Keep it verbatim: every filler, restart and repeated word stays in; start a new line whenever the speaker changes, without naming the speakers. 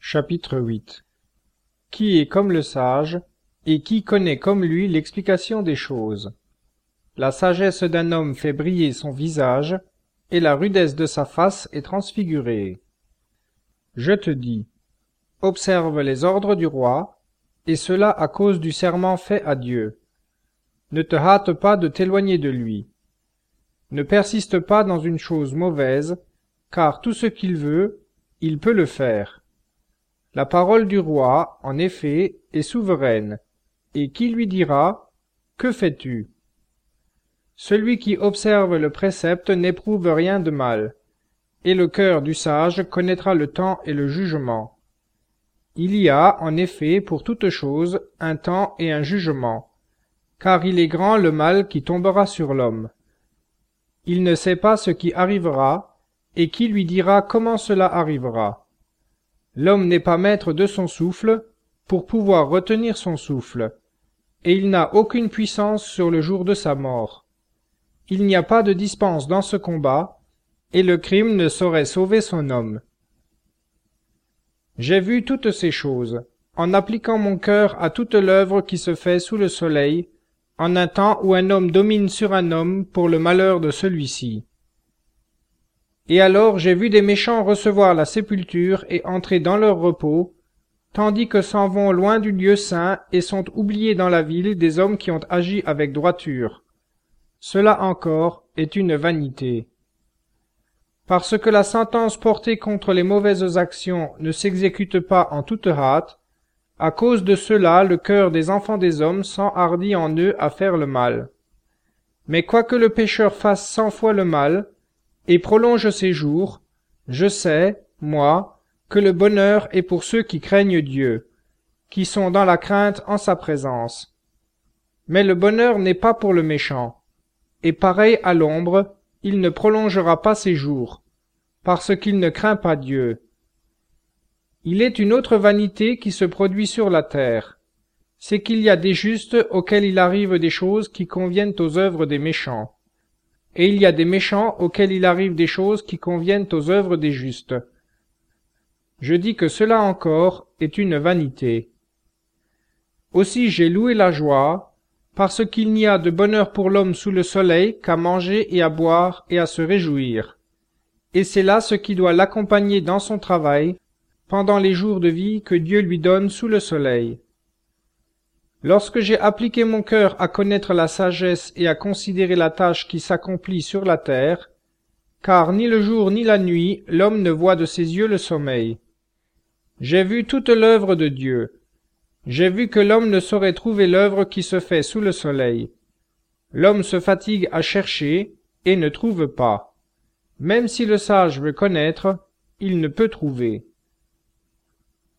Chapitre huit. Qui est comme le sage, et qui connaît comme lui l'explication des choses? La sagesse d'un homme fait briller son visage, et la rudesse de sa face est transfigurée. Je te dis, observe les ordres du roi, et cela à cause du serment fait à Dieu. Ne te hâte pas de t'éloigner de lui. Ne persiste pas dans une chose mauvaise, car tout ce qu'il veut, il peut le faire. La parole du roi, en effet, est souveraine, et qui lui dira « Que fais-tu » Celui qui observe le précepte n'éprouve rien de mal, et le cœur du sage connaîtra le temps et le jugement. Il y a, en effet, pour toute chose, un temps et un jugement, car il est grand le mal qui tombera sur l'homme. Il ne sait pas ce qui arrivera, et qui lui dira comment cela arrivera. L'homme n'est pas maître de son souffle, pour pouvoir retenir son souffle, et il n'a aucune puissance sur le jour de sa mort. Il n'y a pas de dispense dans ce combat, et le crime ne saurait sauver son homme. J'ai vu toutes ces choses, en appliquant mon cœur à toute l'œuvre qui se fait sous le soleil, en un temps où un homme domine sur un homme pour le malheur de celui-ci. Et alors j'ai vu des méchants recevoir la sépulture et entrer dans leur repos, tandis que s'en vont loin du lieu saint et sont oubliés dans la ville des hommes qui ont agi avec droiture. Cela encore est une vanité. Parce que la sentence portée contre les mauvaises actions ne s'exécute pas en toute hâte, à cause de cela le cœur des enfants des hommes s'enhardit en eux à faire le mal. Mais quoique le pécheur fasse cent fois le mal, et prolonge ses jours, je sais, moi, que le bonheur est pour ceux qui craignent Dieu, qui sont dans la crainte en sa présence. Mais le bonheur n'est pas pour le méchant, et pareil à l'ombre, il ne prolongera pas ses jours, parce qu'il ne craint pas Dieu. Il est une autre vanité qui se produit sur la terre, c'est qu'il y a des justes auxquels il arrive des choses qui conviennent aux œuvres des méchants. Et il y a des méchants auxquels il arrive des choses qui conviennent aux œuvres des justes. Je dis que cela encore est une vanité. Aussi j'ai loué la joie, parce qu'il n'y a de bonheur pour l'homme sous le soleil qu'à manger et à boire et à se réjouir. Et c'est là ce qui doit l'accompagner dans son travail, pendant les jours de vie que Dieu lui donne sous le soleil. Lorsque j'ai appliqué mon cœur à connaître la sagesse et à considérer la tâche qui s'accomplit sur la terre, car ni le jour ni la nuit l'homme ne voit de ses yeux le sommeil. J'ai vu toute l'œuvre de Dieu. J'ai vu que l'homme ne saurait trouver l'œuvre qui se fait sous le soleil. L'homme se fatigue à chercher et ne trouve pas. Même si le sage veut connaître, il ne peut trouver.